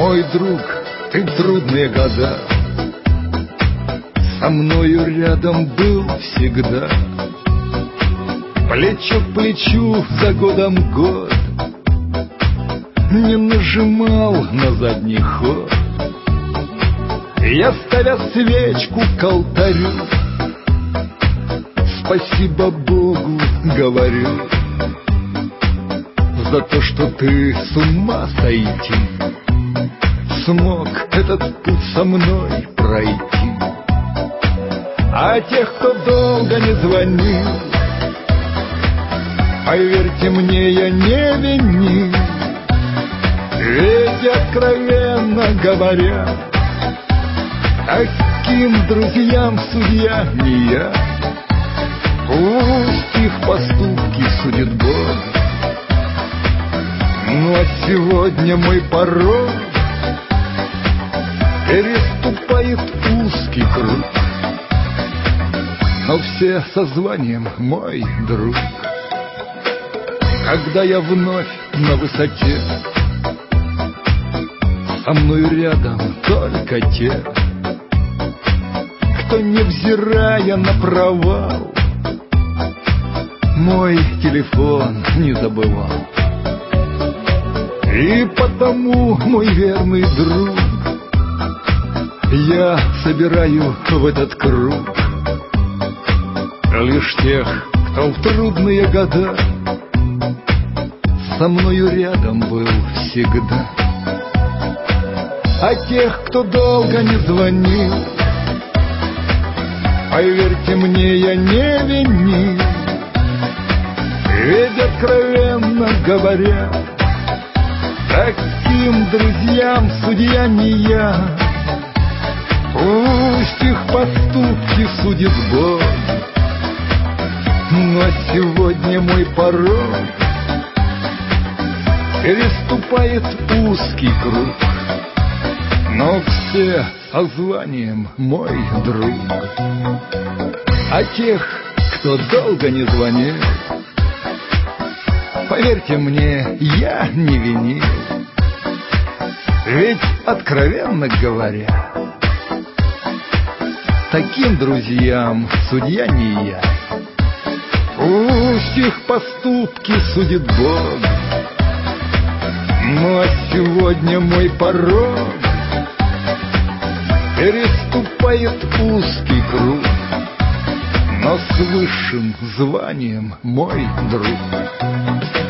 Мой друг, ты в трудные года со мною рядом был всегда. Плечо к плечу за годом год, не нажимал на задний ход. Я, ставя свечку к алтарю, спасибо Богу говорю за то, что ты с ума сойти смог этот путь со мной пройти. А тех, кто долго не звонил, поверьте мне, я не винил. Ведь, откровенно говоря, таким друзьям судья не я. Пусть их поступки судит Бог. Ну а сегодня мой порог переступает узкий круг, но все со званием мой друг. Когда я вновь на высоте, со мною рядом только те, кто, невзирая на провал, мой телефон не забывал. И потому, мой верный друг, я собираю в этот круг лишь тех, кто в трудные года со мною рядом был всегда. А тех, кто долго не звонил, поверьте мне, я не винил. Ведь, откровенно говоря, таким друзьям судья не я. Пусть их поступки судит Бог. Но сегодня мой порог переступает узкий круг, но все со званием мой друг. А тех, кто долго не звонил, поверьте мне, я не винил. Ведь, откровенно говоря, таким друзьям судья не я. Пусть их поступки судит Бог. Ну а сегодня мой порог переступает узкий круг, но с высшим званием мой друг.